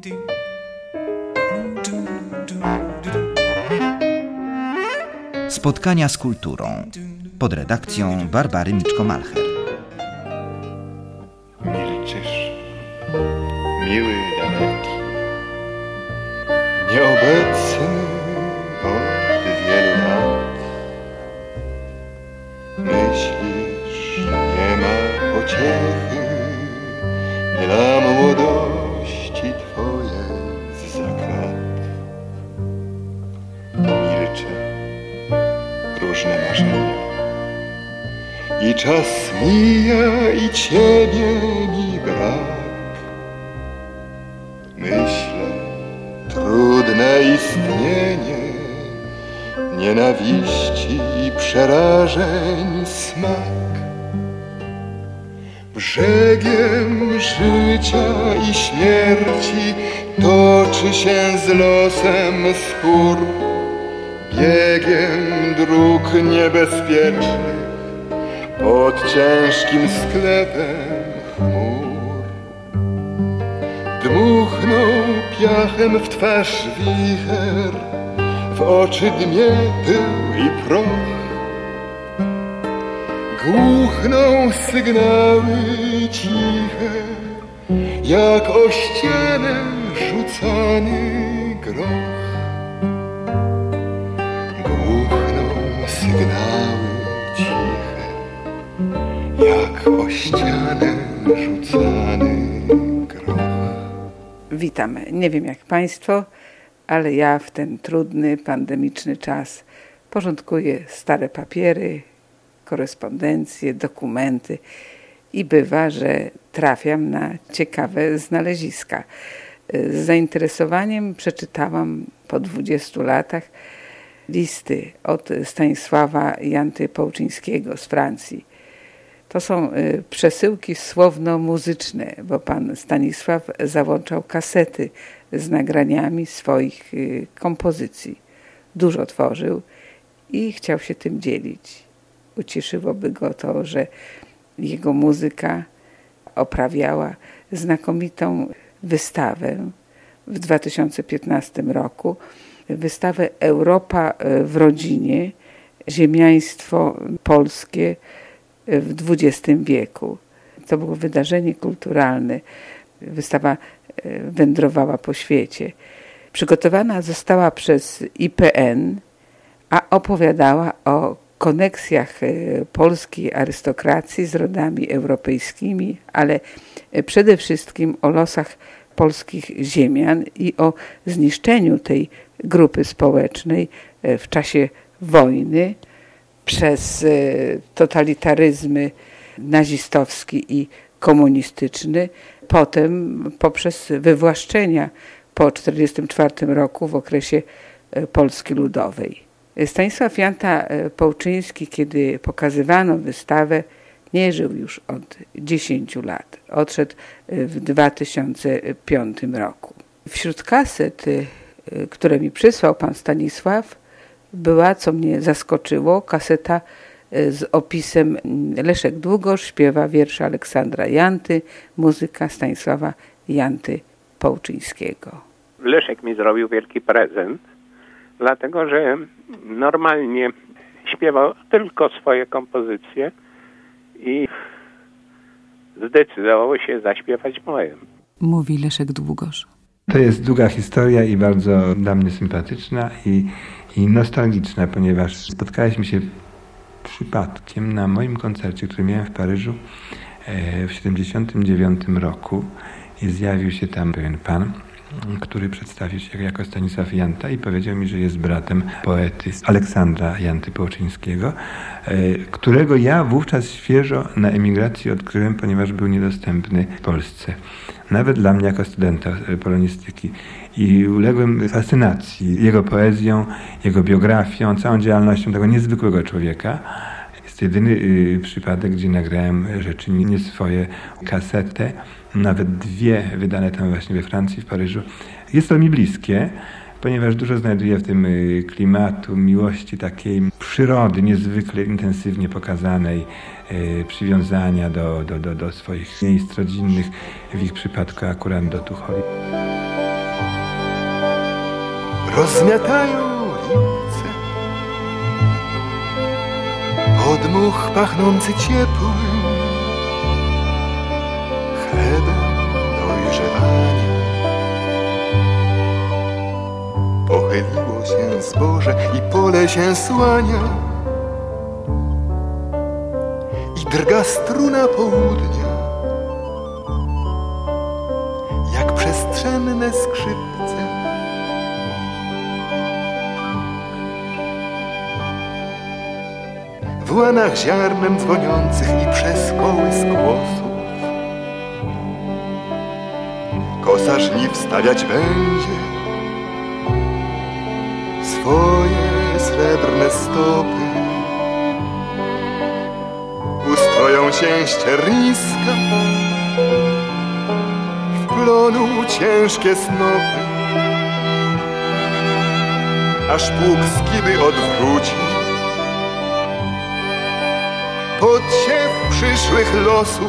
Spotkania z kulturą pod redakcją Barbary Miczko-Malcher. Milczysz, miły daleki, nieobecny od wielu lat. Myślisz, nie ma pociechy dla młodości twoje zza krat. Milczę, różne marzenia, i czas mija i ciebie mi brak. Myślę, trudne istnienie, nienawiści i przerażeń smak. Brzegiem życia i śmierci toczy się z losem spór. Biegiem dróg niebezpiecznych pod ciężkim sklepem chmur. Dmuchnął piachem w twarz wicher, w oczy dmie pył i proch. Głuchną sygnały ciche, jak o ścianę rzucany groch. Głuchną sygnały ciche, jak o ścianę rzucany groch. Witam. Nie wiem jak Państwo, ale ja w ten trudny, pandemiczny czas porządkuję stare papiery, korespondencje, dokumenty i bywa, że trafiam na ciekawe znaleziska. Z zainteresowaniem przeczytałam po 20 latach listy od Stanisława Janty Połczyńskiego z Francji. To są przesyłki słowno-muzyczne, bo pan Stanisław załączał kasety z nagraniami swoich kompozycji. Dużo tworzył i chciał się tym dzielić. Ucieszyłoby go to, że jego muzyka oprawiała znakomitą wystawę w 2015 roku. Wystawę Europa w rodzinie, ziemiaństwo polskie w XX wieku. To było wydarzenie kulturalne. Wystawa wędrowała po świecie. Przygotowana została przez IPN, a opowiadała o koneksjach polskiej arystokracji z rodami europejskimi, ale przede wszystkim o losach polskich ziemian i o zniszczeniu tej grupy społecznej w czasie wojny przez totalitaryzmy nazistowski i komunistyczny, potem poprzez wywłaszczenia po 1944 roku w okresie Polski Ludowej. Stanisław Janta Połczyński, kiedy pokazywano wystawę, nie żył już od 10 lat. Odszedł w 2005 roku. Wśród kaset, które mi przysłał pan Stanisław, była, co mnie zaskoczyło, kaseta z opisem Leszek Długosz śpiewa wiersze Aleksandra Janty, muzyka Stanisława Janty Połczyńskiego. Leszek mi zrobił wielki prezent, dlatego że normalnie śpiewał tylko swoje kompozycje i zdecydował się zaśpiewać moje. Mówi Leszek Długosz. To jest długa historia i bardzo dla mnie sympatyczna i nostalgiczna, ponieważ spotkaliśmy się przypadkiem na moim koncercie, który miałem w Paryżu w 1979 roku i zjawił się tam pewien pan, który przedstawił się jako Stanisław Janta i powiedział mi, że jest bratem poety Aleksandra Janty Połczyńskiego, którego ja wówczas świeżo na emigracji odkryłem, ponieważ był niedostępny w Polsce. Nawet dla mnie jako studenta polonistyki. I uległem fascynacji jego poezją, jego biografią, całą działalnością tego niezwykłego człowieka. Jest to jedyny przypadek, gdzie nagrałem rzeczy nie swoje, kasetę, nawet 2 wydane tam właśnie we Francji, w Paryżu. Jest to mi bliskie, ponieważ dużo znajduję w tym klimatu, miłości takiej przyrody niezwykle intensywnie pokazanej, przywiązania do swoich miejsc rodzinnych, w ich przypadku akurat do Tucholi. rozmiatają lipce. Podmuch pachnący ciepłym chlebem dojrzewania. Pochyliło się zboże i pole się słania i drga struna południa, jak przestrzenne skrzypce. W łanach ziarnem dzwoniących i przez kołysk głosów kosa żniw stawiać będzie swoje srebrne stopy. Ustroją się ścierniska, w plonu ciężkie snopy, aż pług skiby odwróci podsiew przyszłych losów.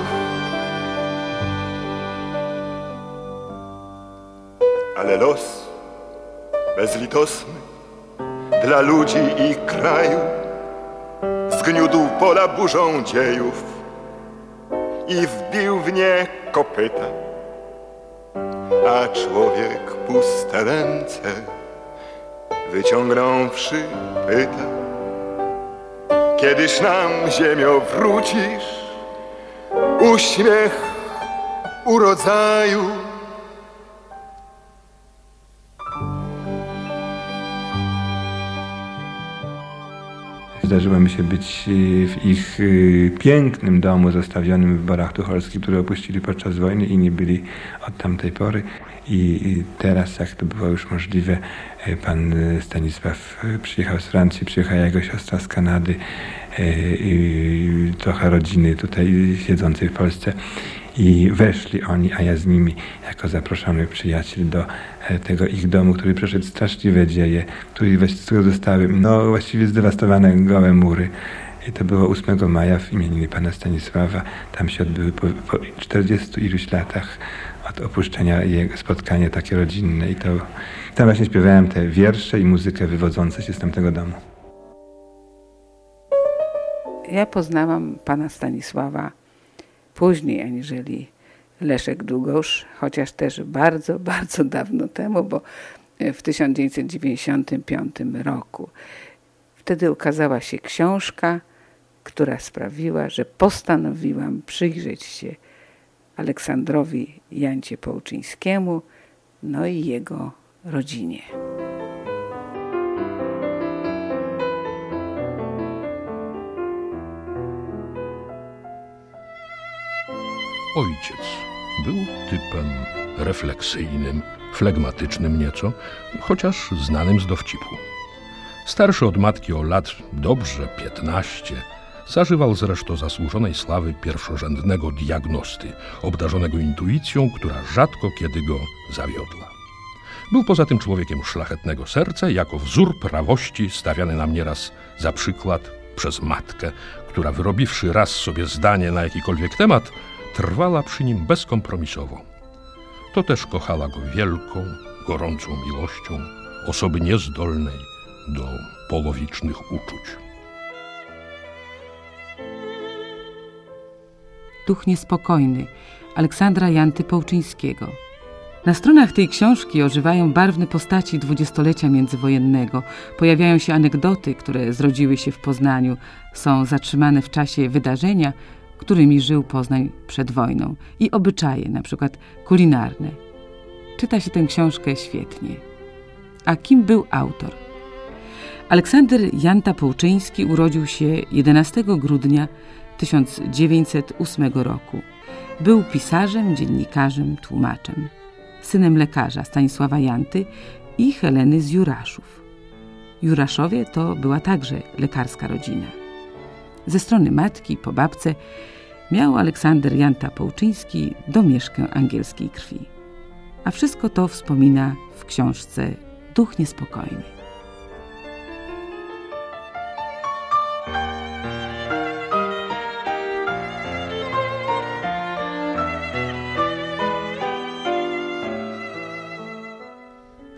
Ale los bezlitosny dla ludzi i kraju zgniódł pola burzą dziejów i wbił w nie kopyta, a człowiek puste ręce wyciągnąwszy pyta: kiedyż nam, ziemio, wrócisz uśmiech urodzaju? Zdarzyło mi się być w ich pięknym domu zostawionym w Borach Tucholskich, które opuścili podczas wojny i nie byli od tamtej pory. I teraz, jak to było już możliwe, pan Stanisław przyjechał z Francji, przyjechała jego siostra z Kanady i trochę rodziny tutaj siedzącej w Polsce. I weszli oni, a ja z nimi jako zaproszony przyjaciel do tego ich domu, który przeszedł straszliwe dzieje, z którego zostały właściwie zdewastowane gołe mury. I to było 8 maja w imieniny pana Stanisława. Tam się odbyły po 40 iluś latach od opuszczenia jego spotkanie takie rodzinne. I tam właśnie śpiewałem te wiersze i muzykę wywodzące się z tamtego domu. Ja poznałam pana Stanisława później aniżeli Leszek Długosz, chociaż też bardzo, bardzo dawno temu, bo w 1995 roku. Wtedy ukazała się książka, która sprawiła, że postanowiłam przyjrzeć się Aleksandrowi Jancie Połczyńskiemu, no i jego rodzinie. Ojciec był typem refleksyjnym, flegmatycznym nieco, chociaż znanym z dowcipu. Starszy od matki o lat dobrze 15, zażywał zresztą zasłużonej sławy pierwszorzędnego diagnosty, obdarzonego intuicją, która rzadko kiedy go zawiodła. Był poza tym człowiekiem szlachetnego serca, jako wzór prawości stawiany nam nieraz za przykład przez matkę, która wyrobiwszy raz sobie zdanie na jakikolwiek temat, trwała przy nim bezkompromisowo. To też kochała go wielką, gorącą miłością osoby niezdolnej do polowicznych uczuć. Duch niespokojny Aleksandra Janty Połczyńskiego. Na stronach tej książki ożywają barwne postaci dwudziestolecia międzywojennego. Pojawiają się anegdoty, które zrodziły się w Poznaniu. Są zatrzymane w czasie wydarzenia, którymi żył Poznań przed wojną, i obyczaje, na przykład kulinarne. Czyta się tę książkę świetnie. A kim był autor? Aleksander Janta Połczyński urodził się 11 grudnia 1908 roku. Był pisarzem, dziennikarzem, tłumaczem. Synem lekarza Stanisława Janty i Heleny z Juraszów. Juraszowie to była także lekarska rodzina. Ze strony matki, po babce, miał Aleksander Janta Połczyński domieszkę angielskiej krwi. A wszystko to wspomina w książce Duch niespokojny.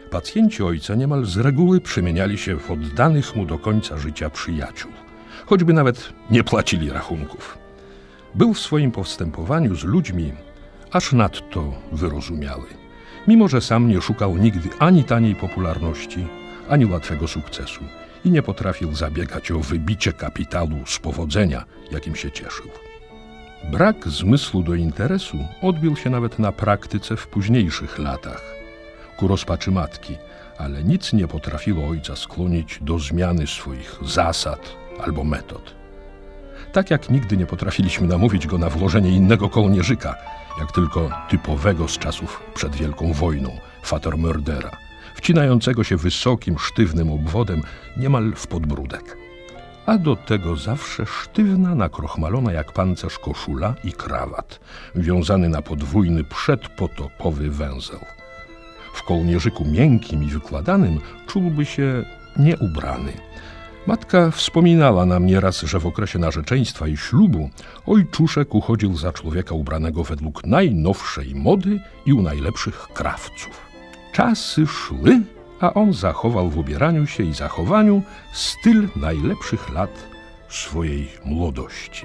Pacjenci ojca niemal z reguły przemieniali się w oddanych mu do końca życia przyjaciół, choćby nawet nie płacili rachunków. Był w swoim postępowaniu z ludźmi aż nadto wyrozumiały, mimo że sam nie szukał nigdy ani taniej popularności, ani łatwego sukcesu i nie potrafił zabiegać o wybicie kapitału z powodzenia, jakim się cieszył. Brak zmysłu do interesu odbił się nawet na praktyce w późniejszych latach, ku rozpaczy matki, ale nic nie potrafiło ojca skłonić do zmiany swoich zasad albo metod. Tak jak nigdy nie potrafiliśmy namówić go na włożenie innego kołnierzyka, jak tylko typowego z czasów przed Wielką Wojną, Vatermördera, wcinającego się wysokim, sztywnym obwodem niemal w podbródek. A do tego zawsze sztywna, nakrochmalona jak pancerz koszula i krawat, wiązany na podwójny przedpotopowy węzeł. W kołnierzyku miękkim i wykładanym czułby się nieubrany. Matka wspominała nam nieraz, że w okresie narzeczeństwa i ślubu ojczuszek uchodził za człowieka ubranego według najnowszej mody i u najlepszych krawców. Czasy szły, a on zachował w ubieraniu się i zachowaniu styl najlepszych lat swojej młodości.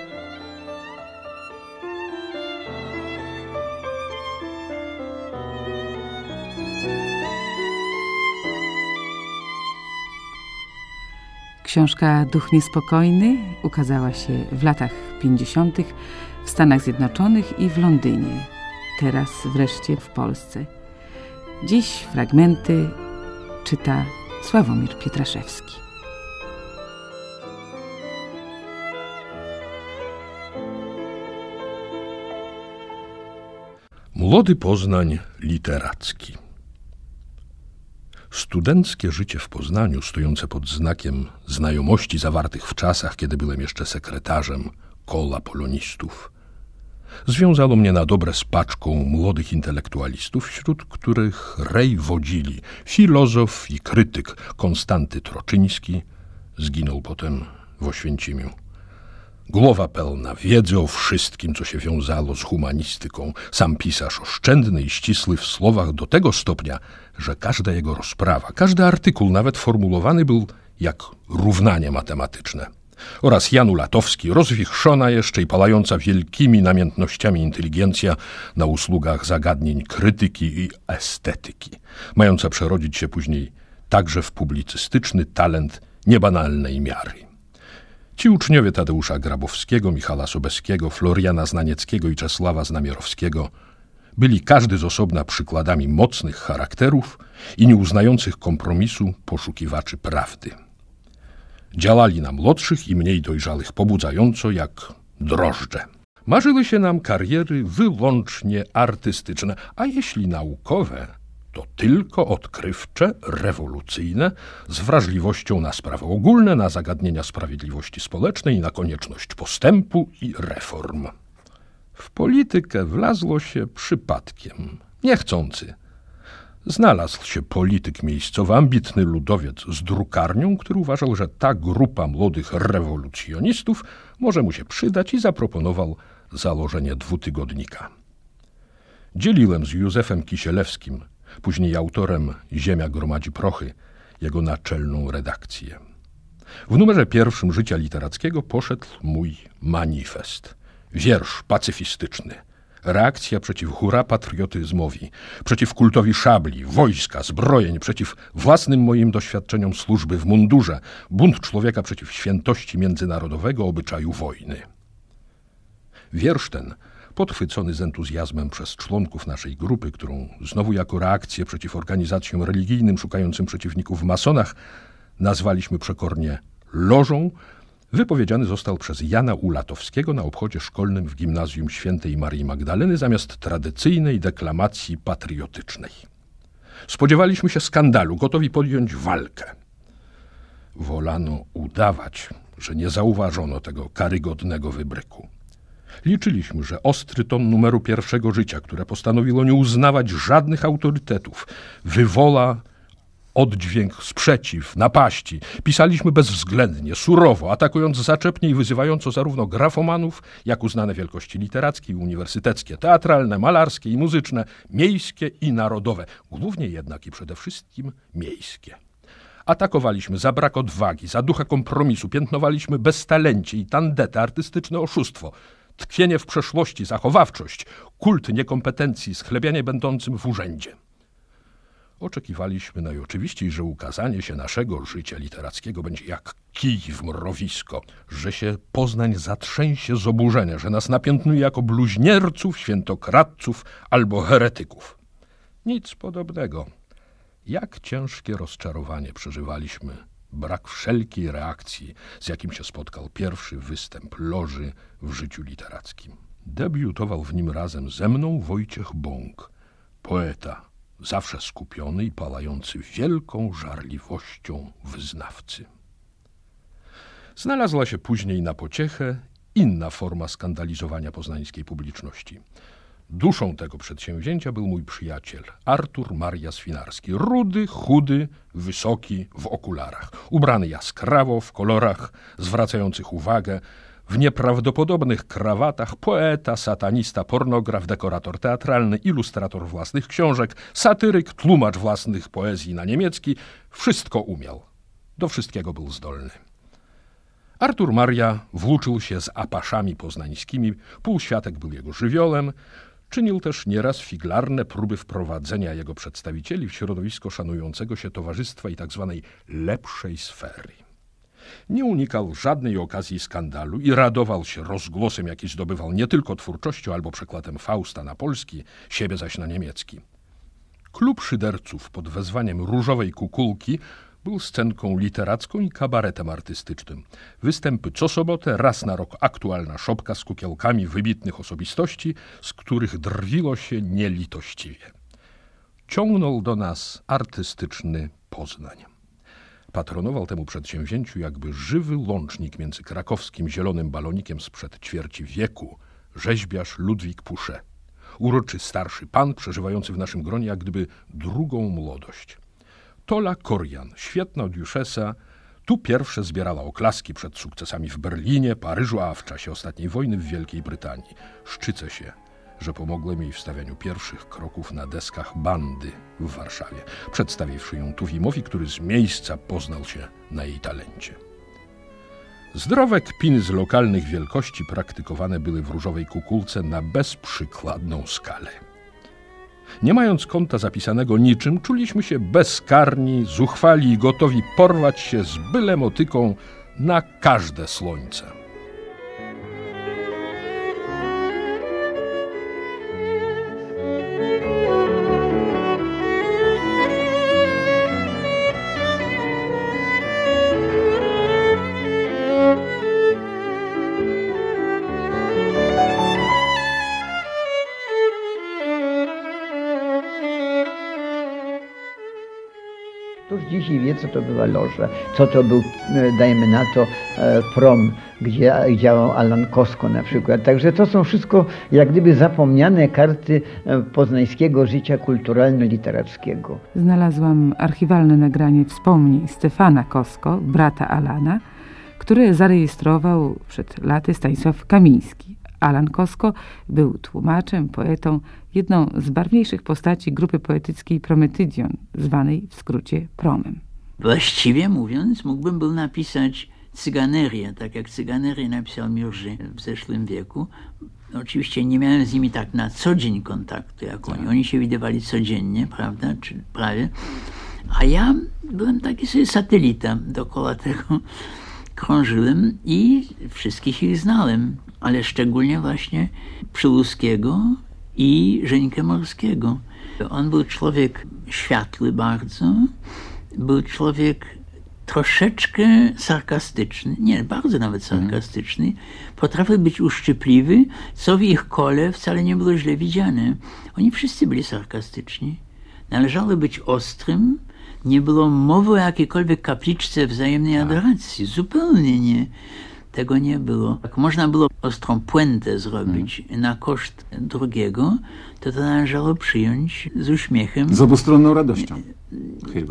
Książka Duch Niespokojny ukazała się w latach 50. w Stanach Zjednoczonych i w Londynie, teraz wreszcie w Polsce. Dziś fragmenty czyta Sławomir Pietraszewski. Młody Poznań literacki. Studenckie życie w Poznaniu, stojące pod znakiem znajomości zawartych w czasach, kiedy byłem jeszcze sekretarzem koła polonistów, związało mnie na dobre z paczką młodych intelektualistów, wśród których rej wodzili filozof i krytyk Konstanty Troczyński, zginął potem w Oświęcimiu. Głowa pełna wiedzy o wszystkim, co się wiązało z humanistyką. Sam pisarz oszczędny i ścisły w słowach do tego stopnia, że każda jego rozprawa, każdy artykuł nawet formułowany był jak równanie matematyczne. Oraz Jan Ulatowski, rozwichrzona jeszcze i palająca wielkimi namiętnościami inteligencja na usługach zagadnień krytyki i estetyki, mająca przerodzić się później także w publicystyczny talent niebanalnej miary. Ci uczniowie Tadeusza Grabowskiego, Michała Sobeskiego, Floriana Znanieckiego i Czesława Znamierowskiego byli każdy z osobna przykładami mocnych charakterów i nieuznających kompromisu poszukiwaczy prawdy. Działali na młodszych i mniej dojrzałych pobudzająco jak drożdże. Marzyły się nam kariery wyłącznie artystyczne, a jeśli naukowe, to tylko odkrywcze, rewolucyjne, z wrażliwością na sprawy ogólne, na zagadnienia sprawiedliwości społecznej i na konieczność postępu i reform. W politykę wlazło się przypadkiem, niechcący. Znalazł się polityk miejscowy, ambitny ludowiec z drukarnią, który uważał, że ta grupa młodych rewolucjonistów może mu się przydać i zaproponował założenie 2-tygodnika. Dzieliłem z Józefem Kisielewskim, później autorem Ziemia gromadzi prochy, jego naczelną redakcję. W numerze 1 Życia Literackiego poszedł mój manifest. Wiersz pacyfistyczny. Reakcja przeciw hura patriotyzmowi, przeciw kultowi szabli, wojska, zbrojeń, przeciw własnym moim doświadczeniom służby w mundurze, bunt człowieka przeciw świętości międzynarodowego obyczaju wojny. Wiersz ten, podchwycony z entuzjazmem przez członków naszej grupy, którą znowu jako reakcję przeciw organizacjom religijnym szukającym przeciwników w masonach nazwaliśmy przekornie Lożą, wypowiedziany został przez Jana Ulatowskiego na obchodzie szkolnym w Gimnazjum Świętej Marii Magdaleny zamiast tradycyjnej deklamacji patriotycznej. Spodziewaliśmy się skandalu, gotowi podjąć walkę. Wolano udawać, że nie zauważono tego karygodnego wybryku. Liczyliśmy, że ostry ton numeru 1 Życia, które postanowiło nie uznawać żadnych autorytetów, wywoła oddźwięk sprzeciw, napaści. Pisaliśmy bezwzględnie, surowo, atakując zaczepnie i wyzywająco zarówno grafomanów, jak uznane wielkości literackie i uniwersyteckie, teatralne, malarskie i muzyczne, miejskie i narodowe. Głównie jednak i przede wszystkim miejskie. Atakowaliśmy za brak odwagi, za ducha kompromisu, piętnowaliśmy beztalencie i tandetę, artystyczne oszustwo, tkwienie w przeszłości, zachowawczość, kult niekompetencji, schlebianie będącym w urzędzie. Oczekiwaliśmy najoczywiściej, że ukazanie się naszego życia literackiego będzie jak kij w mrowisko, że się Poznań zatrzęsie z oburzenia, że nas napiętnuje jako bluźnierców, świętokradców albo heretyków. Nic podobnego. Jak ciężkie rozczarowanie przeżywaliśmy, brak wszelkiej reakcji, z jakim się spotkał pierwszy występ Loży w życiu literackim. Debiutował w nim razem ze mną Wojciech Bąk, poeta, zawsze skupiony i palający wielką żarliwością wyznawcy. Znalazła się później na pociechę inna forma skandalizowania poznańskiej publiczności. Duszą tego przedsięwzięcia był mój przyjaciel, Artur Maria Swinarski. Rudy, chudy, wysoki, w okularach. Ubrany jaskrawo, w kolorach zwracających uwagę, w nieprawdopodobnych krawatach, poeta, satanista, pornograf, dekorator teatralny, ilustrator własnych książek, satyryk, tłumacz własnych poezji na niemiecki. Wszystko umiał. Do wszystkiego był zdolny. Artur Maria włóczył się z apaszami poznańskimi, półświatek był jego żywiołem, czynił też nieraz figlarne próby wprowadzenia jego przedstawicieli w środowisko szanującego się towarzystwa i tak zwanej lepszej sfery. Nie unikał żadnej okazji skandalu i radował się rozgłosem, jaki zdobywał nie tylko twórczością albo przekładem Fausta na polski, siebie zaś na niemiecki. Klub szyderców pod wezwaniem Różowej Kukulki był scenką literacką i kabaretem artystycznym. Występy co sobotę, raz na rok aktualna szopka z kukiełkami wybitnych osobistości, z których drwiło się nielitościwie. Ciągnął do nas artystyczny Poznań. Patronował temu przedsięwzięciu jakby żywy łącznik między krakowskim zielonym balonikiem sprzed ćwierci wieku, rzeźbiarz Ludwik Pouchet. Uroczy starszy pan, przeżywający w naszym gronie jak gdyby drugą młodość. Tola Korian, świetna Duchessa, tu pierwsze zbierała oklaski przed sukcesami w Berlinie, Paryżu, a w czasie ostatniej wojny w Wielkiej Brytanii. Szczycę się, że pomogłem jej w stawianiu pierwszych kroków na deskach Bandy w Warszawie, przedstawiwszy ją Tuwimowi, który z miejsca poznał się na jej talencie. Zdrowe kpiny z lokalnych wielkości praktykowane były w Różowej Kukulce na bezprzykładną skalę. Nie mając konta zapisanego niczym, czuliśmy się bezkarni, zuchwali i gotowi porwać się z byle motyką na każde słońce. Któż dzisiaj wie, co to była loża, co to był, dajmy na to, prom, gdzie działał Alan Kosko na przykład. Także to są wszystko jak gdyby zapomniane karty poznańskiego życia kulturalno-literackiego. Znalazłam archiwalne nagranie wspomnień Stefana Kosko, brata Alana, które zarejestrował przed laty Stanisław Kamiński. Alan Kosko był tłumaczem, poetą, jedną z barwniejszych postaci grupy poetyckiej Prometydion, zwanej w skrócie Promem. Właściwie mówiąc, mógłbym był napisać Cyganerię, tak jak Cyganerię napisał Murger w zeszłym wieku. Oczywiście nie miałem z nimi tak na co dzień kontaktu jak oni. Oni się widywali codziennie, prawda, czy prawie. A ja byłem taki sobie satelita dookoła tego. Krążyłem i wszystkich ich znałem, ale szczególnie właśnie Przyłuskiego i Żeńkę Morskiego. On był człowiek światły bardzo, był człowiek troszeczkę sarkastyczny, nie, bardzo nawet sarkastyczny, potrafił być uszczypliwy, co w ich kole wcale nie było źle widziane. Oni wszyscy byli sarkastyczni. Należało być ostrym, nie było mowy o jakiejkolwiek kapliczce wzajemnej adoracji. Zupełnie nie. Tego nie było. Jak można było ostrą puentę zrobić na koszt drugiego, to należało przyjąć z uśmiechem. Z obustronną radością. Chyba.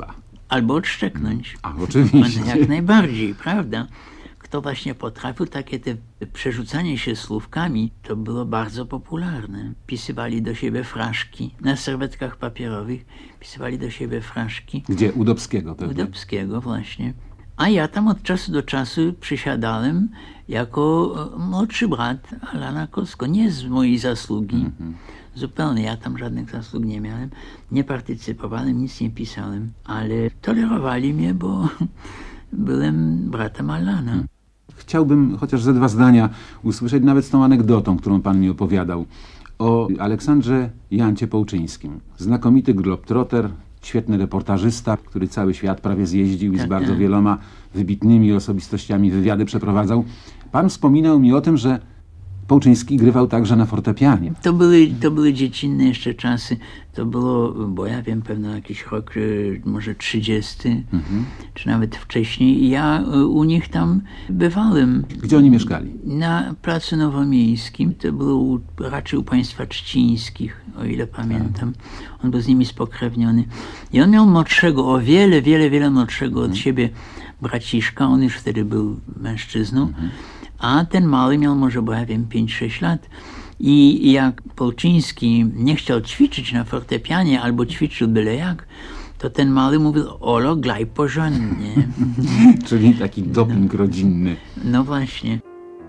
Albo odszczeknąć. Oczywiście. Jak najbardziej, prawda? Kto właśnie potrafił, takie te przerzucanie się słówkami, to było bardzo popularne. Pisywali do siebie fraszki. Na serwetkach papierowych pisywali do siebie fraszki. Gdzie? U Dobskiego pewnie. U Dobskiego właśnie. A ja tam od czasu do czasu przysiadałem jako młodszy brat Alana Kosko. Nie z mojej zasługi. Zupełnie. Ja tam żadnych zasług nie miałem. Nie partycypowałem, nic nie pisałem. Ale tolerowali mnie, bo byłem bratem Alana. Chciałbym chociaż ze 2 zdania usłyszeć nawet z tą anegdotą, którą pan mi opowiadał, o Aleksandrze Jancie Połczyńskim. Znakomity globetrotter, świetny reportażysta, który cały świat prawie zjeździł i z bardzo wieloma wybitnymi osobistościami wywiady przeprowadzał. Pan wspominał mi o tym, że Połczyński grywał także na fortepianie. To były dziecinne jeszcze czasy. To było, bo ja wiem, pewno jakiś rok, może 30, czy nawet wcześniej. I ja u nich tam bywałem. Gdzie oni mieszkali? Na Placu Nowomiejskim. To było raczej u państwa Trzcińskich, o ile pamiętam. On był z nimi spokrewniony. I on miał młodszego, o wiele młodszego od siebie braciszka. On już wtedy był mężczyzną. A ten mały miał może, bo ja wiem, 5-6 lat. I jak Połczyński nie chciał ćwiczyć na fortepianie albo ćwiczył byle jak, to ten mały mówił: Olo, glaj porządnie. Czyli taki doping rodzinny. No właśnie.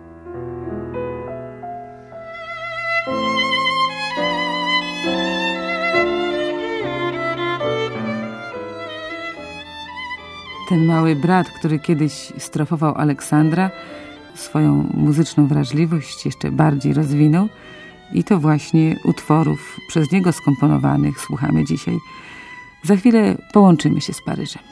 Ten mały brat, który kiedyś strofował Aleksandra, swoją muzyczną wrażliwość jeszcze bardziej rozwinął i to właśnie utworów przez niego skomponowanych słuchamy dzisiaj. Za chwilę połączymy się z Paryżem.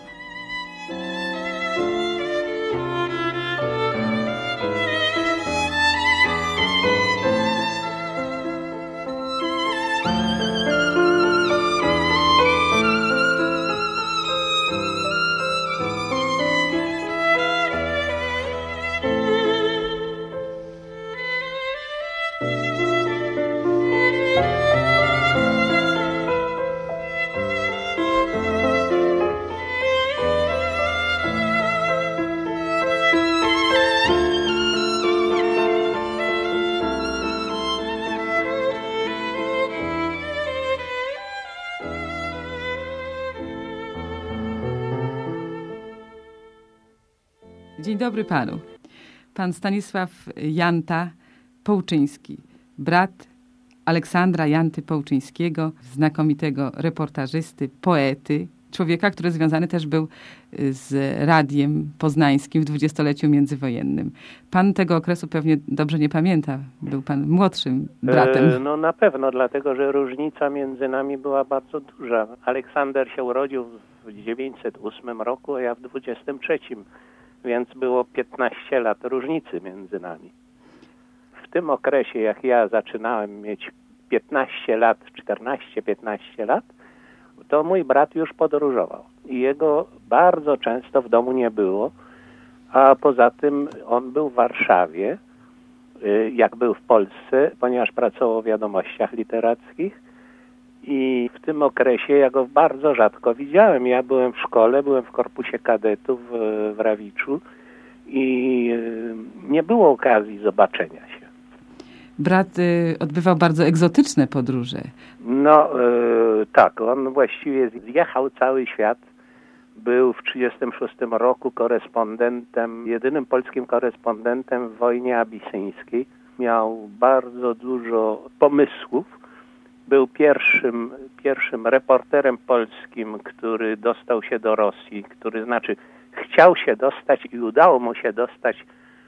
Dzień dobry panu. Pan Stanisław Janta Połczyński, brat Aleksandra Janty Połczyńskiego, znakomitego reportażysty, poety, człowieka, który związany też był z Radiem Poznańskim w 20-leciu międzywojennym. Pan tego okresu pewnie dobrze nie pamięta. Był pan młodszym bratem. No na pewno, dlatego że różnica między nami była bardzo duża. Aleksander się urodził w 1908 roku, a ja w 23. Więc było 15 lat różnicy między nami. W tym okresie, jak ja zaczynałem mieć 15 lat, 14-15 lat, to mój brat już podróżował. I jego bardzo często w domu nie było, a poza tym on był w Warszawie, jak był w Polsce, ponieważ pracował w wiadomościach literackich. I w tym okresie ja go bardzo rzadko widziałem. Ja byłem w szkole, byłem w korpusie kadetów w Rawiczu i nie było okazji zobaczenia się. Brat odbywał bardzo egzotyczne podróże. No tak, on właściwie zjechał cały świat. Był w 1936 roku korespondentem, jedynym polskim korespondentem w wojnie abisyńskiej. Miał bardzo dużo pomysłów. Był pierwszym reporterem polskim, który dostał się do Rosji, chciał się dostać i udało mu się dostać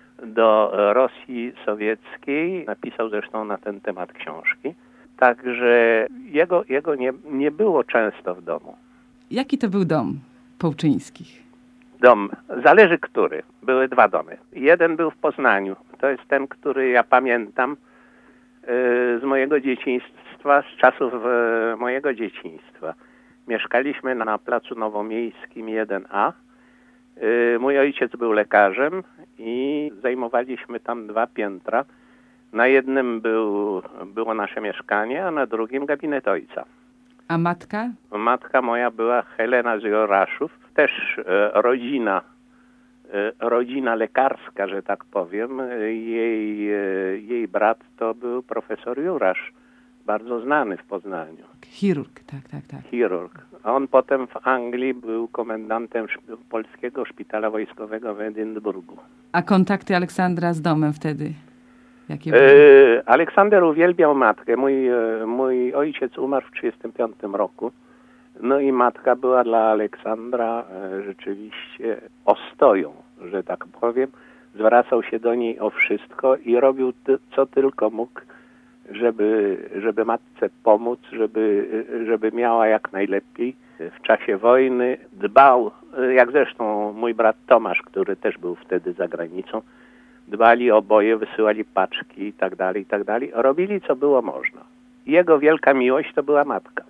do Rosji sowieckiej. Napisał zresztą na ten temat książki. Także jego nie było często w domu. Jaki to był dom Połczyńskich? Dom, zależy który. Były 2 domy. Jeden był w Poznaniu. To jest ten, który ja pamiętam z mojego dzieciństwa, z czasów mojego dzieciństwa. Mieszkaliśmy na Placu Nowomiejskim 1A. Mój ojciec był lekarzem i zajmowaliśmy tam 2 piętra. Na jednym było nasze mieszkanie, a na drugim gabinet ojca. A matka? Matka moja była Helena z Joraszów. też rodzina lekarska, że tak powiem. Jej brat to był profesor Jurasz, bardzo znany w Poznaniu. Chirurg, tak. Chirurg. A on potem w Anglii był komendantem polskiego szpitala wojskowego w Edynburgu. A kontakty Aleksandra z domem wtedy? Jakie były? Aleksander uwielbiał matkę. Mój ojciec umarł w 1935 roku. No i matka była dla Aleksandra rzeczywiście ostoją, że tak powiem. Zwracał się do niej o wszystko i robił co tylko mógł, żeby matce pomóc, żeby miała jak najlepiej. W czasie wojny dbał, jak zresztą mój brat Tomasz, który też był wtedy za granicą, dbali oboje, wysyłali paczki i tak dalej. Robili co było można. Jego wielka miłość to była matka.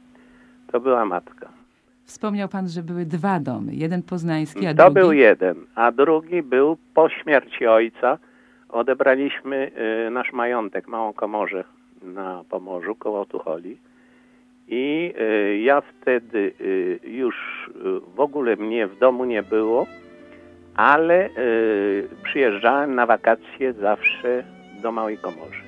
Wspomniał pan, że były 2 domy. Jeden poznański, a drugi... To był jeden, a drugi był po śmierci ojca. Odebraliśmy nasz majątek, małą komorę na Pomorzu, koło Tucholi. I ja wtedy już w ogóle mnie w domu nie było, ale przyjeżdżałem na wakacje zawsze do Małej Komorzy.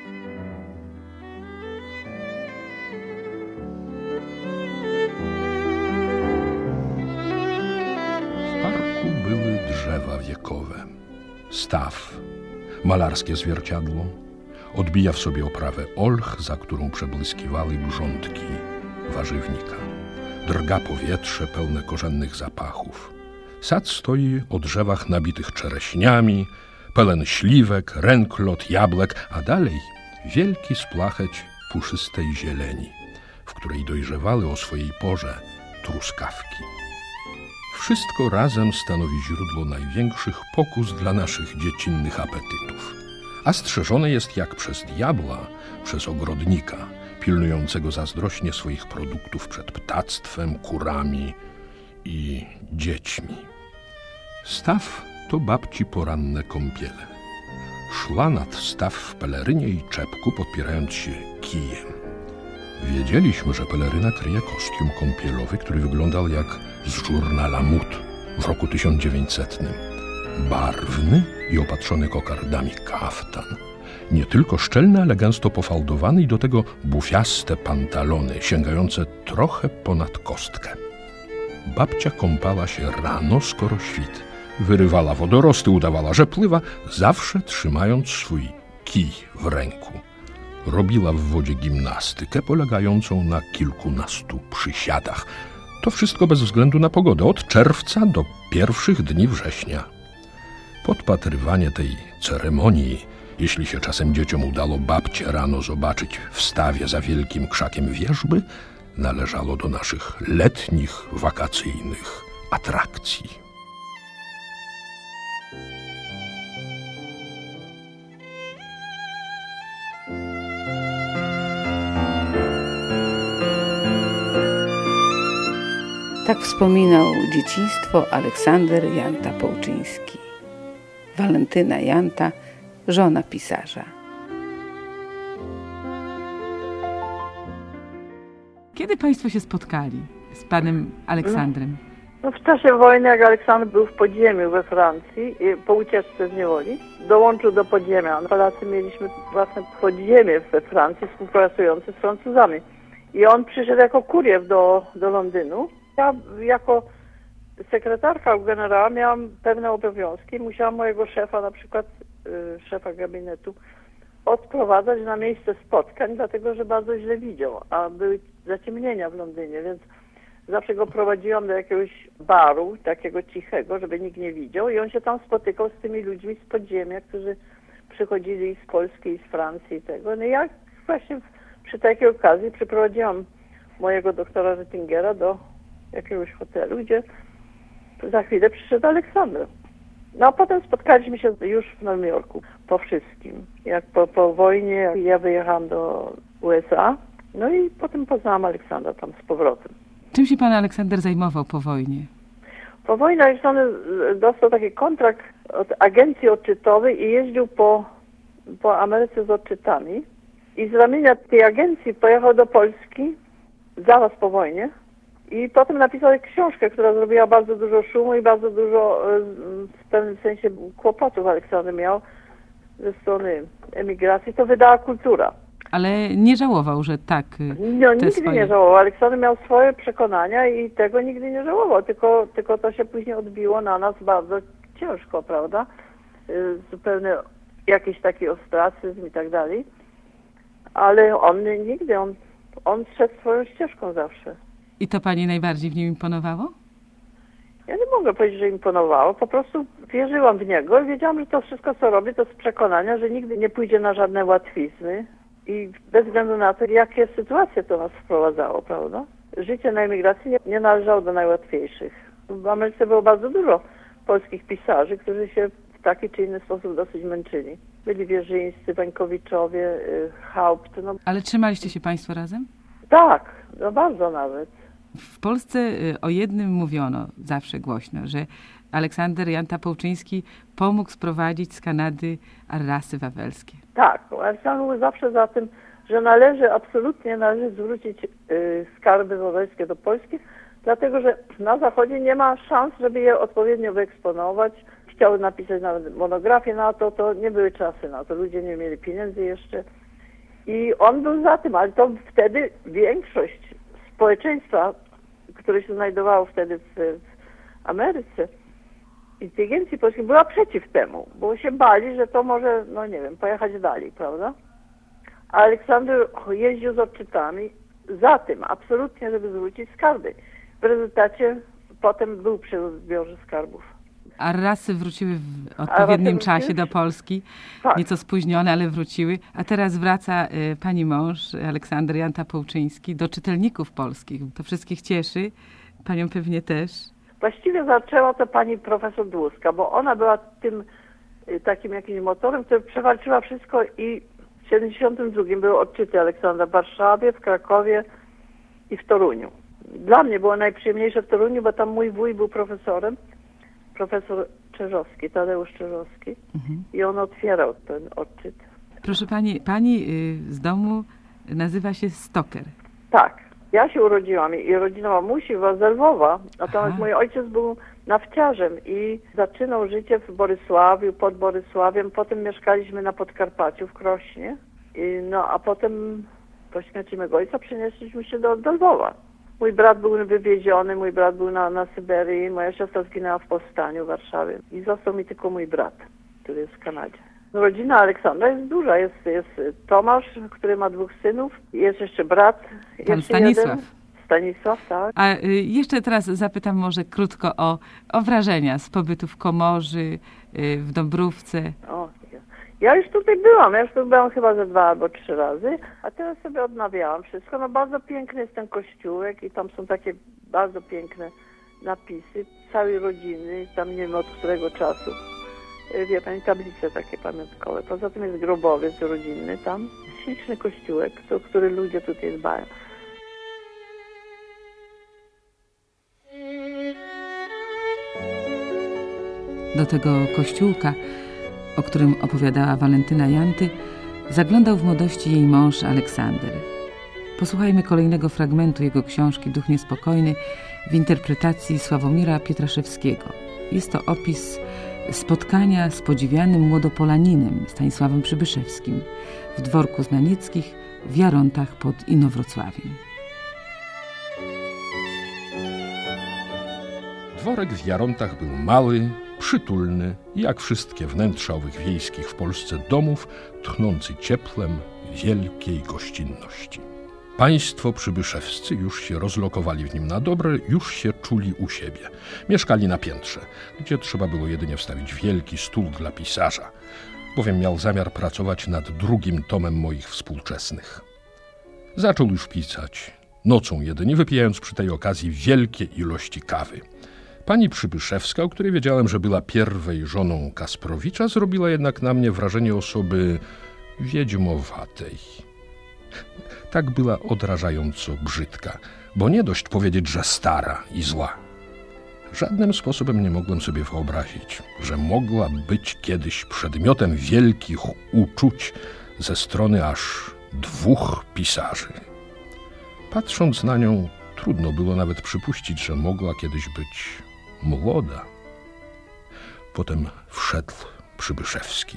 W parku były drzewa wiekowe, staw, malarskie zwierciadło, odbija w sobie oprawę olch, za którą przebłyskiwały grządki warzywnika. Drga powietrze pełne korzennych zapachów. Sad stoi o drzewach nabitych czereśniami, pełen śliwek, ręklot, jabłek, a dalej wielki splacheć puszystej zieleni, w której dojrzewały o swojej porze truskawki. Wszystko razem stanowi źródło największych pokus dla naszych dziecinnych apetytów. A strzeżone jest jak przez diabła, przez ogrodnika, pilnującego zazdrośnie swoich produktów przed ptactwem, kurami i dziećmi. Staw to babci poranne kąpiele. Szła nad staw w pelerynie i czepku, podpierając się kijem. Wiedzieliśmy, że peleryna kryje kostium kąpielowy, który wyglądał jak z żurnala Mut w roku 1900. Barwny i opatrzony kokardami kaftan. Nie tylko szczelny, ale gęsto pofaldowany i do tego bufiaste pantalony, sięgające trochę ponad kostkę. Babcia kąpała się rano, skoro świt. Wyrywała wodorosty, udawała, że pływa, zawsze trzymając swój kij w ręku. Robiła w wodzie gimnastykę polegającą na kilkunastu przysiadach. To wszystko bez względu na pogodę, od czerwca do pierwszych dni września. Podpatrywanie tej ceremonii, jeśli się czasem dzieciom udało babcię rano zobaczyć w stawie za wielkim krzakiem wierzby, należało do naszych letnich, wakacyjnych atrakcji. Tak wspominał dzieciństwo Aleksander Janta Połczyński. Walentyna Janta, żona pisarza. Kiedy państwo się spotkali z panem Aleksandrem? No w czasie wojny, jak Aleksander był w podziemiu we Francji, po ucieczce z niewoli, dołączył do podziemia. Polacy mieliśmy własne podziemie we Francji, współpracujące z Francuzami. I on przyszedł jako kurier do Londynu. Ja jako sekretarka u generała miałam pewne obowiązki. Musiałam mojego szefa, na przykład szefa gabinetu, odprowadzać na miejsce spotkań, dlatego że bardzo źle widział, a były zaciemnienia w Londynie, więc zawsze go prowadziłam do jakiegoś baru, takiego cichego, żeby nikt nie widział, i on się tam spotykał z tymi ludźmi z podziemia, którzy przychodzili z Polski i z Francji i tego. No i ja właśnie przy takiej okazji przyprowadziłam mojego doktora Oettingera do jakiegoś hotelu, gdzie za chwilę przyszedł Aleksander. No a potem spotkaliśmy się już w Nowym Jorku, po wszystkim. Jak po wojnie ja wyjechałam do USA, no i potem poznałam Aleksandra tam z powrotem. Czym się pan Aleksander zajmował po wojnie? Po wojnie Aleksander dostał taki kontrakt od agencji odczytowej i jeździł po Ameryce z odczytami. I z ramienia tej agencji pojechał do Polski zaraz po wojnie I potem napisał książkę, która zrobiła bardzo dużo szumu i bardzo dużo w pewnym sensie kłopotów Aleksander miał ze strony emigracji. To wydała Kultura. Ale nie żałował, że tak. No, nigdy nie żałował. Aleksander miał swoje przekonania i tego nigdy nie żałował, tylko to się później odbiło na nas bardzo ciężko, prawda? Zupełnie jakiś taki ostracyzm i tak dalej. Ale on nigdy, on szedł swoją ścieżką zawsze. I to pani najbardziej w nim imponowało? Ja nie mogę powiedzieć, że imponowało. Po prostu wierzyłam w niego i wiedziałam, że to wszystko, co robi, to z przekonania, że nigdy nie pójdzie na żadne łatwizny. I bez względu na to, jakie sytuacje to nas wprowadzało, prawda? Życie na emigracji nie należało do najłatwiejszych. W Ameryce było bardzo dużo polskich pisarzy, którzy się w taki czy inny sposób dosyć męczyli. Byli Wierzyńscy, Wańkowiczowie, Haupt. No. Ale trzymaliście się państwo razem? Tak, no bardzo nawet. W Polsce o jednym mówiono zawsze głośno, że Aleksander Janta Połczyński pomógł sprowadzić z Kanady arrasy wawelskie. Tak, Aleksander był zawsze za tym, że absolutnie należy zwrócić skarby wawelskie do Polski, dlatego że na Zachodzie nie ma szans, żeby je odpowiednio wyeksponować. Chciały napisać nawet monografię na to nie były czasy na to, ludzie nie mieli pieniędzy jeszcze. I on był za tym, ale to wtedy większość społeczeństwa, które się znajdowało wtedy w Ameryce, inteligencji polskiej, była przeciw temu, bo się bali, że to może, no nie wiem, pojechać dalej, prawda? A Aleksander jeździł z odczytami za tym, absolutnie, żeby zwrócić skarby. W rezultacie potem był przy zbiorze skarbów. Arrasy wróciły w odpowiednim czasie do Polski, tak. Nieco spóźnione, ale wróciły. A teraz wraca pani mąż, Aleksander Janta Połczyński, do czytelników polskich. To wszystkich cieszy, panią pewnie też. Właściwie zaczęła to pani profesor Dłuska, bo ona była tym takim jakimś motorem, który przewalczyła wszystko i w 1972 były odczyty Aleksandra w Warszawie, w Krakowie i w Toruniu. Dla mnie było najprzyjemniejsze w Toruniu, bo tam mój wuj był profesorem, profesor Czerzowski, Tadeusz Czerzowski, i on otwierał ten odczyt. Proszę pani z domu nazywa się Stoker. Tak. Ja się urodziłam i rodzina mamusi była z Lwowa, natomiast mój ojciec był nafciarzem i zaczynał życie w Borysławiu, pod Borysławiem. Potem mieszkaliśmy na Podkarpaciu w Krośnie. No a potem po śmierci mego ojca przenieśliśmy się do Lwowa. Mój brat był wywieziony, mój brat był na Syberii, moja siostra zginęła w powstaniu w Warszawie i został mi tylko mój brat, który jest w Kanadzie. Rodzina Aleksandra jest duża. Jest Tomasz, który ma 2 synów. Jest jeszcze brat. Pan Stanisław. Jeden. Stanisław, tak. A jeszcze teraz zapytam może krótko o wrażenia z pobytu w Komorzy, w Dąbrówce. Ja już tutaj byłam. Ja już tu byłam chyba ze 2 albo 3 razy. A teraz sobie odnawiałam wszystko. No bardzo piękny jest ten kościółek i tam są takie bardzo piękne napisy całej rodziny. Tam nie wiem od którego czasu. Wie pani, tablice takie pamiątkowe. Poza tym jest grobowiec rodzinny tam. Śliczny kościółek, o który ludzie tutaj dbają. Do tego kościółka, o którym opowiadała Walentyna Janty, zaglądał w młodości jej mąż Aleksander. Posłuchajmy kolejnego fragmentu jego książki Duch Niespokojny w interpretacji Sławomira Pietraszewskiego. Jest to opis spotkania z podziwianym młodopolaninem Stanisławem Przybyszewskim w dworku Znanieckich w Jarontach pod Inowrocławiem. Dworek w Jarontach był mały, przytulny, jak wszystkie wnętrza owych wiejskich w Polsce domów, tchnący ciepłem wielkiej gościnności. Państwo przybyszewscy już się rozlokowali w nim na dobre, już się czuli u siebie. Mieszkali na piętrze, gdzie trzeba było jedynie wstawić wielki stół dla pisarza, bowiem miał zamiar pracować nad 2. tomem moich współczesnych. Zaczął już pisać, nocą jedynie, wypijając przy tej okazji wielkie ilości kawy. Pani Przybyszewska, o której wiedziałem, że była pierwej żoną Kasprowicza, zrobiła jednak na mnie wrażenie osoby wiedźmowatej. Tak była odrażająco brzydka, bo nie dość powiedzieć, że stara i zła. Żadnym sposobem nie mogłem sobie wyobrazić, że mogła być kiedyś przedmiotem wielkich uczuć ze strony aż 2 pisarzy. Patrząc na nią, Trudno było nawet przypuścić, że mogła kiedyś być młoda. Potem wszedł Przybyszewski.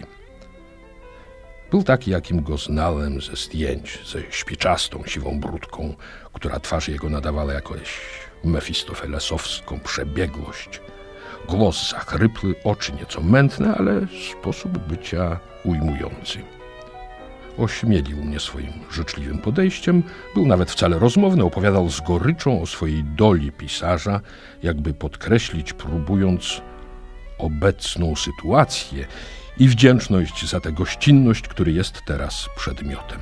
Był taki, jakim go znałem ze zdjęć, ze śpiczastą, siwą brudką, która twarz jego nadawała jakąś mefistofelesowską przebiegłość. Głos zachrypły, oczy nieco mętne, ale sposób bycia ujmujący. Ośmielił mnie swoim życzliwym podejściem, był nawet wcale rozmowny, opowiadał z goryczą o swojej doli pisarza, jakby podkreślić, próbując obecną sytuację i wdzięczność za tę gościnność, który jest teraz przedmiotem.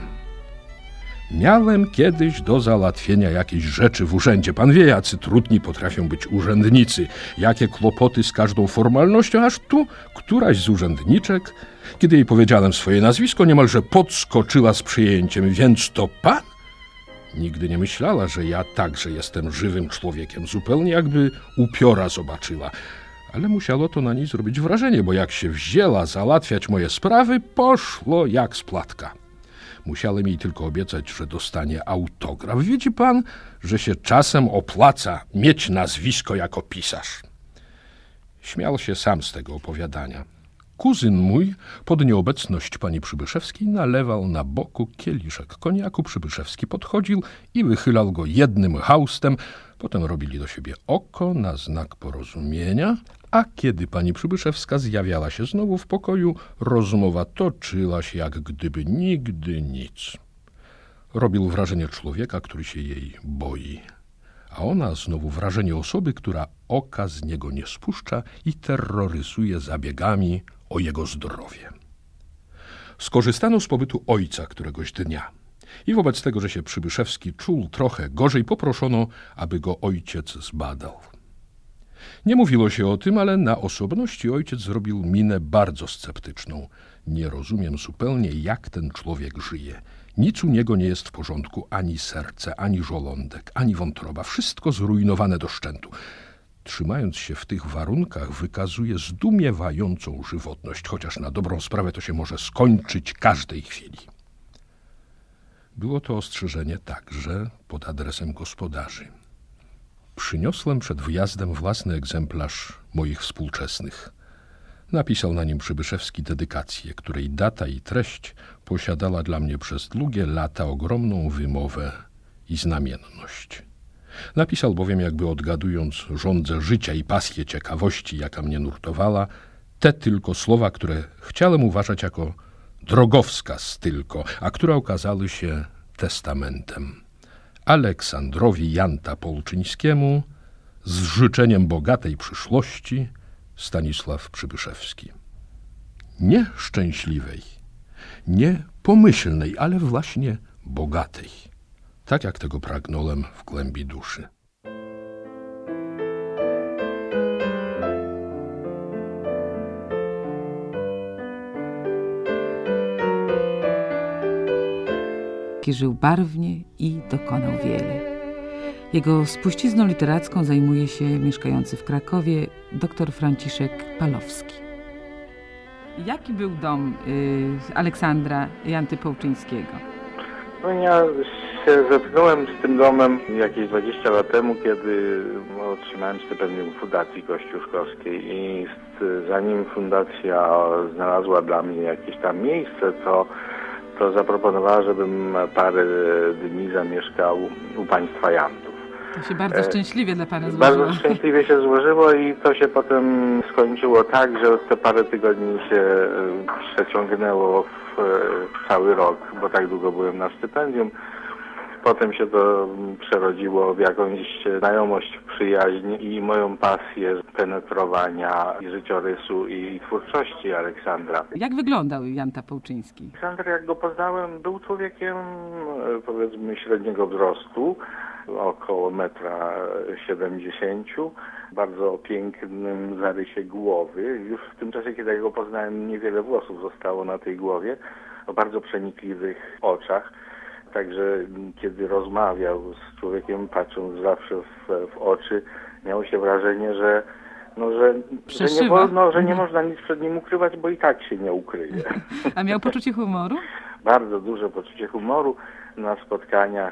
Miałem kiedyś do załatwienia jakiejś rzeczy w urzędzie. Pan wie, jacy trudni potrafią być urzędnicy, jakie kłopoty z każdą formalnością, aż tu któraś z urzędniczek, kiedy jej powiedziałem swoje nazwisko, niemalże podskoczyła z przyjęciem. Więc to pan? Nigdy nie myślała, że ja także jestem żywym człowiekiem, zupełnie jakby upiora zobaczyła. Ale musiało to na niej zrobić wrażenie, bo jak się wzięła załatwiać moje sprawy, poszło jak z płatka. Musiałem jej tylko obiecać, że dostanie autograf. Widzi pan, że się czasem opłaca mieć nazwisko jako pisarz. Śmiał się sam z tego opowiadania. Kuzyn mój pod nieobecność pani Przybyszewskiej nalewał na boku kieliszek koniaku. Przybyszewski podchodził i wychylał go jednym haustem. Potem robili do siebie oko na znak porozumienia, a kiedy pani Przybyszewska zjawiała się znowu w pokoju, rozmowa toczyła się jak gdyby nigdy nic. Robił wrażenie człowieka, który się jej boi, a ona znowu wrażenie osoby, która oka z niego nie spuszcza i terroryzuje zabiegami o jego zdrowie. Skorzystano z pobytu ojca któregoś dnia i wobec tego, że się Przybyszewski czuł trochę gorzej, poproszono, aby go ojciec zbadał. Nie mówiło się o tym, ale na osobności ojciec zrobił minę bardzo sceptyczną. Nie rozumiem zupełnie, jak ten człowiek żyje. Nic u niego nie jest w porządku, ani serce, ani żołądek, ani wątroba. Wszystko zrujnowane do szczętu. Trzymając się w tych warunkach, wykazuje zdumiewającą żywotność, chociaż na dobrą sprawę to się może skończyć każdej chwili. Było to ostrzeżenie także pod adresem gospodarzy. Przyniosłem przed wyjazdem własny egzemplarz moich współczesnych. Napisał na nim Przybyszewski dedykację, której data i treść posiadała dla mnie przez długie lata ogromną wymowę i znamienność. Napisał bowiem, jakby odgadując żądzę życia i pasję ciekawości, jaka mnie nurtowała, te tylko słowa, które chciałem uważać jako drogowskaz tylko, a które okazały się testamentem. Aleksandrowi Janta-Połczyńskiemu z życzeniem bogatej przyszłości, Stanisław Przybyszewski. Nie szczęśliwej, nie pomyślnej, ale właśnie bogatej. Tak jak tego pragnąłem w głębi duszy. Żył barwnie i dokonał wiele. Jego spuścizną literacką zajmuje się mieszkający w Krakowie dr Franciszek Palowski. Jaki był dom Aleksandra Janty Połczyńskiego? No ja się zetknąłem z tym domem jakieś 20 lat temu, kiedy otrzymałem stypendium Fundacji Kościuszkowskiej i zanim fundacja znalazła dla mnie jakieś tam miejsce, to zaproponowała, żebym parę dni zamieszkał u państwa Jantów. To się bardzo szczęśliwie dla pana złożyło. Bardzo szczęśliwie się złożyło i to się potem skończyło tak, że te parę tygodni się przeciągnęło w cały rok, bo tak długo byłem na stypendium. Potem się to przerodziło w jakąś znajomość, przyjaźń i moją pasję penetrowania i życiorysu i twórczości Aleksandra. Jak wyglądał Janta Połczyński? Aleksander, jak go poznałem, był człowiekiem powiedzmy średniego wzrostu, około 1,70 m, bardzo pięknym zarysie głowy. Już w tym czasie, kiedy go poznałem, niewiele włosów zostało na tej głowie, o bardzo przenikliwych oczach. Także kiedy rozmawiał z człowiekiem, patrząc zawsze w oczy, miało się wrażenie, że nie wolno, że nie można nic przed nim ukrywać, bo i tak się nie ukryje. A miał poczucie humoru? Bardzo duże poczucie humoru. Na spotkaniach z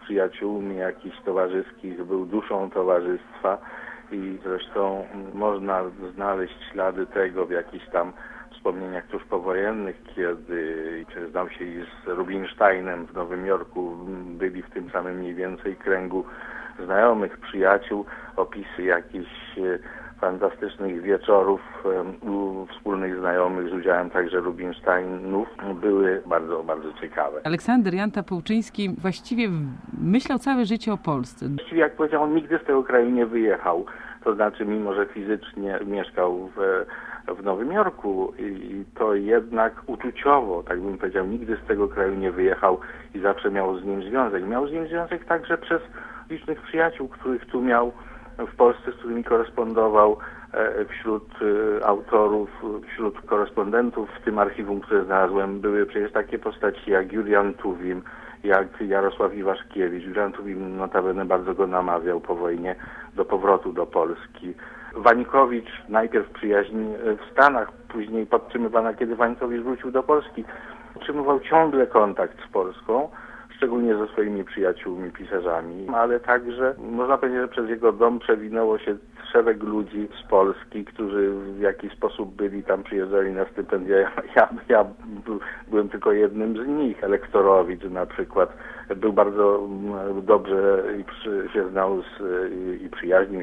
przyjaciółmi jakichś towarzyskich, był duszą towarzystwa i zresztą można znaleźć ślady tego w jakichś tam wspomnieniach tuż powojennych, kiedy znał się i z Rubinsteinem w Nowym Jorku, byli w tym samym mniej więcej kręgu znajomych, przyjaciół, opisy jakichś fantastycznych wieczorów u wspólnych znajomych z udziałem także Rubinsteinów były bardzo, bardzo ciekawe. Aleksander Janta Połczyński właściwie myślał całe życie o Polsce. Właściwie, jak powiedział, on nigdy z tego kraju nie wyjechał. To znaczy, mimo że fizycznie mieszkał w Nowym Jorku i to jednak uczuciowo, tak bym powiedział, nigdy z tego kraju nie wyjechał i zawsze miał z nim związek. Miał z nim związek także przez licznych przyjaciół, których tu miał w Polsce, z którymi korespondował, wśród autorów, wśród korespondentów w tym archiwum, które znalazłem, były przecież takie postaci jak Julian Tuwim, jak Jarosław Iwaszkiewicz. Julian Tuwim notabene bardzo go namawiał po wojnie do powrotu do Polski. Wańkowicz, najpierw przyjaźń w Stanach, później podtrzymywana, kiedy Wańkowicz wrócił do Polski, utrzymywał ciągle kontakt z Polską, szczególnie ze swoimi przyjaciółmi, pisarzami, ale także można powiedzieć, że przez jego dom przewinęło się szereg ludzi z Polski, którzy w jakiś sposób byli tam, przyjeżdżali na stypendia. Ja byłem tylko jednym z nich. Elektorowicz na przykład był bardzo dobrze się znał i przyjaźnił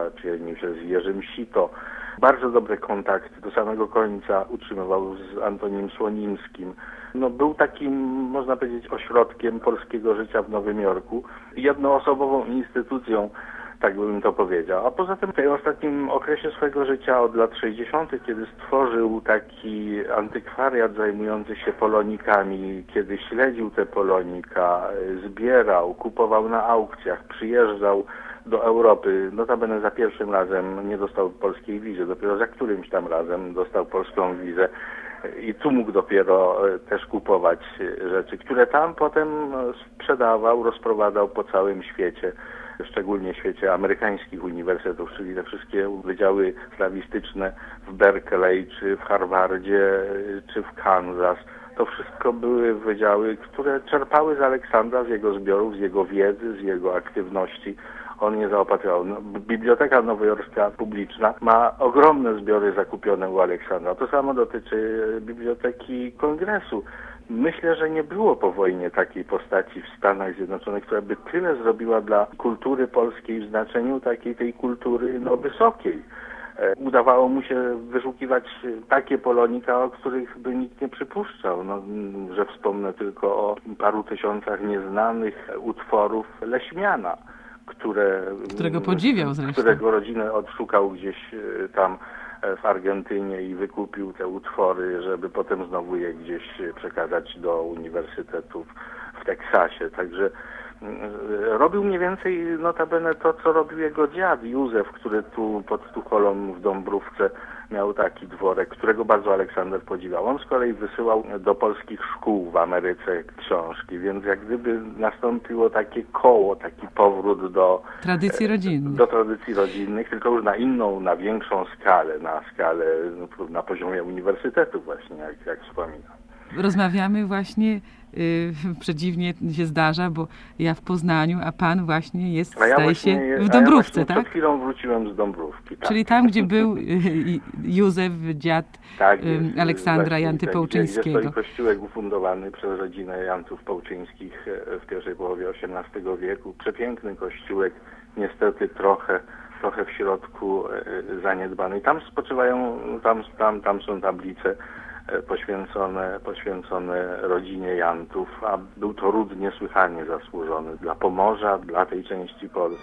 się z Jerzym Sito. Bardzo dobre kontakty do samego końca utrzymywał z Antonim Słonimskim. Był takim, można powiedzieć, ośrodkiem polskiego życia w Nowym Jorku, jednoosobową instytucją, tak bym to powiedział. A poza tym w tym ostatnim okresie swojego życia, od lat 60., kiedy stworzył taki antykwariat zajmujący się polonikami, kiedy śledził te polonika, zbierał, kupował na aukcjach, przyjeżdżał do Europy, notabene za pierwszym razem nie dostał polskiej wizy, dopiero za którymś tam razem dostał polską wizę i tu mógł dopiero też kupować rzeczy, które tam potem sprzedawał, rozprowadzał po całym świecie, szczególnie w świecie amerykańskich uniwersytetów, czyli te wszystkie wydziały slawistyczne w Berkeley, czy w Harvardzie, czy w Kansas. To wszystko były wydziały, które czerpały z Aleksandra, z jego zbiorów, z jego wiedzy, z jego aktywności. On je zaopatrywał. Biblioteka nowojorska publiczna ma ogromne zbiory zakupione u Aleksandra. To samo dotyczy Biblioteki Kongresu. Myślę, że nie było po wojnie takiej postaci w Stanach Zjednoczonych, która by tyle zrobiła dla kultury polskiej w znaczeniu takiej tej kultury wysokiej. Udawało mu się wyszukiwać takie polonika, o których by nikt nie przypuszczał. Że wspomnę tylko o paru tysiącach nieznanych utworów Leśmiana, którego podziwiał zresztą. Którego rodzinę odszukał gdzieś tam w Argentynie i wykupił te utwory, żeby potem znowu je gdzieś przekazać do uniwersytetów w Teksasie. Także robił mniej więcej notabene to, co robił jego dziad Józef, który tu pod Tucholą w Dąbrówce miał taki dworek, którego bardzo Aleksander podziwiał. On z kolei wysyłał do polskich szkół w Ameryce książki, więc jak gdyby nastąpiło takie koło, taki powrót do tradycji rodzinnych. Do tradycji rodzinnych, tylko już na inną, na większą skalę, na poziomie uniwersytetu właśnie, jak wspominam. Rozmawiamy właśnie, przedziwnie się zdarza, bo ja w Poznaniu, a pan właśnie jest, zdaje się, w Dąbrówce, tak? Przed chwilą wróciłem z Dąbrówki. Tak. Czyli tam, gdzie był Józef, dziad tak, Aleksandra Janty Połczyńskiego. Gdzie stoi kościółek ufundowany przez rodzinę Jantów Połczyńskich w pierwszej połowie XVIII wieku. Przepiękny kościółek, niestety trochę w środku zaniedbany. Tam spoczywają, tam są tablice poświęcone rodzinie Jantów, a był to ród niesłychanie zasłużony dla Pomorza, dla tej części Polski.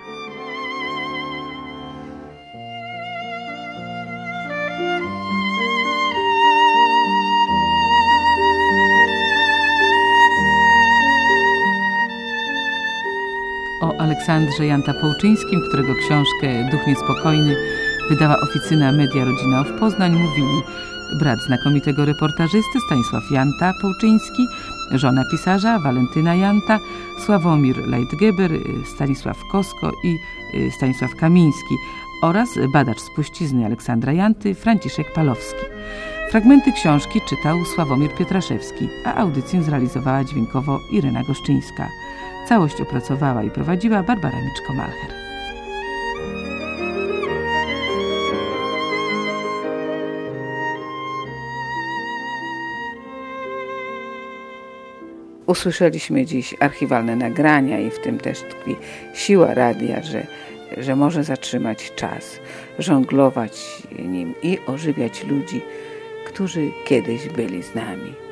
O Aleksandrze Janta Połczyńskim, którego książkę Duch Niespokojny wydała oficyna Media Rodzina w Poznań, mówili brat znakomitego reportażysty Stanisław Janta Połczyński, żona pisarza Walentyna Janta, Sławomir Leitgeber, Stanisław Kosko i Stanisław Kamiński oraz badacz spuścizny Aleksandra Janty Franciszek Palowski. Fragmenty książki czytał Sławomir Pietraszewski, a audycję zrealizowała dźwiękowo Irena Goszczyńska. Całość opracowała i prowadziła Barbara Miczko-Malcher. Usłyszeliśmy dziś archiwalne nagrania i w tym też tkwi siła radia, że może zatrzymać czas, żonglować nim i ożywiać ludzi, którzy kiedyś byli z nami.